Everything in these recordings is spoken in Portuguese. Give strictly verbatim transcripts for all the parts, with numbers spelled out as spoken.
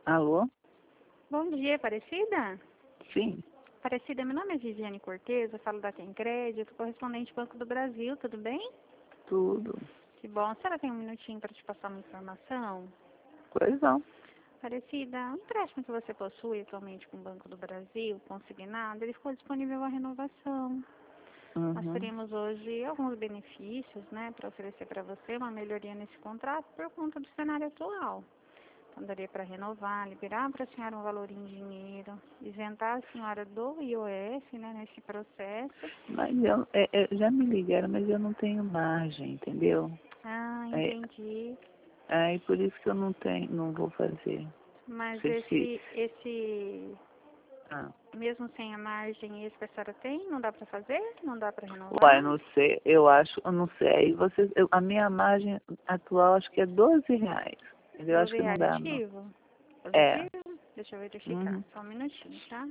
Alô? Bom dia, Aparecida? Sim, Aparecida, meu nome é Viviane Cortez, eu falo da Tem Crédito, correspondente Banco do Brasil, tudo bem? tudo. Que bom. A senhora tem um minutinho para te passar uma informação? Pois não. Aparecida, o empréstimo que você possui atualmente com o Banco do Brasil, consignado, ele ficou disponível à renovação. Nós Uhum. teríamos hoje alguns benefícios, né, para oferecer para você uma melhoria nesse contrato por conta do cenário atual. Então, daria para renovar, liberar para a senhora um valor em dinheiro, isentar a senhora do I O F, né, nesse processo. Mas eu, é, é, já me ligaram, mas eu não tenho margem, entendeu? Ah, É, entendi. aí por isso que eu não tenho, não vou fazer. Mas Se, se, esse, esse, ah. mesmo sem a margem, esse que a senhora tem, não dá para fazer? Não dá para Uai, renovar? não sei, eu acho, eu não sei. Aí vocês, eu, a minha margem atual acho que é doze reais. Eu acho doze que não reais dá, não. ativo? É. Positivo? Deixa eu verificar. Uhum. Só um minutinho, tá?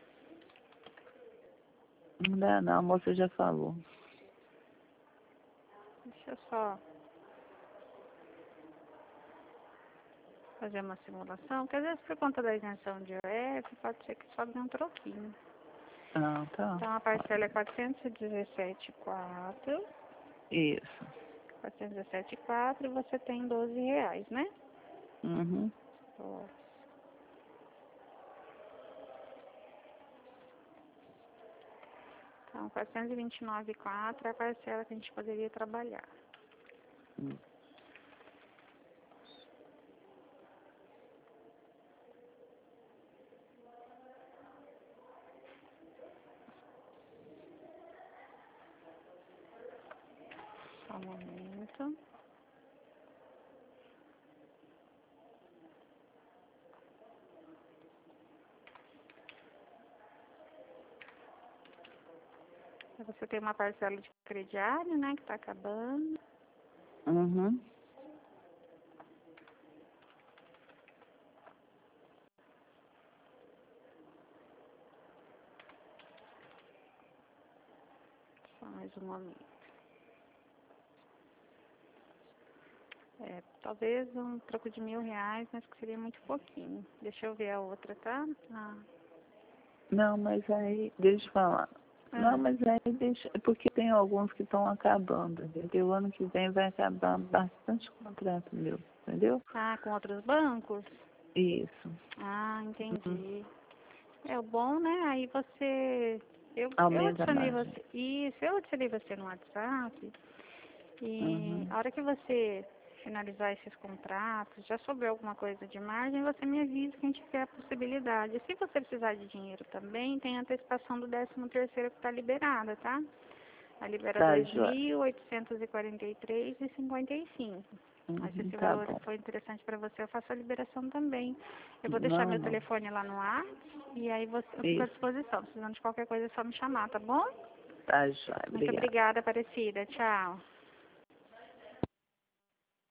Não dá, não, a moça já falou. Deixa eu só fazer uma simulação, porque às vezes por conta da isenção de I O F, pode ser que sobe um troquinho. Ah, tá. Então a parcela é quatrocentos e dezessete vírgula quatro. Isso. quatrocentos e dezessete vírgula quatro e você tem doze reais, né? Uhum. Ó, então, quatrocentos e vinte e nove vírgula quatro é a parcela que a gente poderia trabalhar. Hum. Só um momento. Você tem uma parcela de crediário, né, que está acabando. Uhum. Só mais um momento. É, talvez um troco de mil reais, mas que seria muito pouquinho. Deixa eu ver a outra, tá? Ah, Não, mas aí, deixa eu falar. Não, ah, mas aí deixa, é porque tem alguns que estão acabando, entendeu? O ano que vem vai acabar bastante contrato meu, entendeu? ah, com outros bancos? Isso. Ah, Hum. entendi. É o bom, né? Aí você. Eu, eu Aumenta a adicionei margem. você. Isso, eu adicionei você no WhatsApp. E Uhum. a hora que você finalizar esses contratos, já souber alguma coisa de margem, você me avisa que a gente quer a possibilidade. Se você precisar de dinheiro também, tem a antecipação do décimo terceiro que está liberada, tá? A libera Tá, dois Joia. mil oitocentos e quarenta e três reais e cinquenta e cinco centavos. Mas se Uhum, esse tá valor bom. for interessante para você, eu faço a liberação também. Eu vou deixar Não, meu não. telefone lá no ar e aí você, eu fico à Isso. disposição. Precisando de qualquer coisa, é só me chamar, tá bom? Tá, Joia. Muito Obrigada. obrigada, Aparecida. Tchau.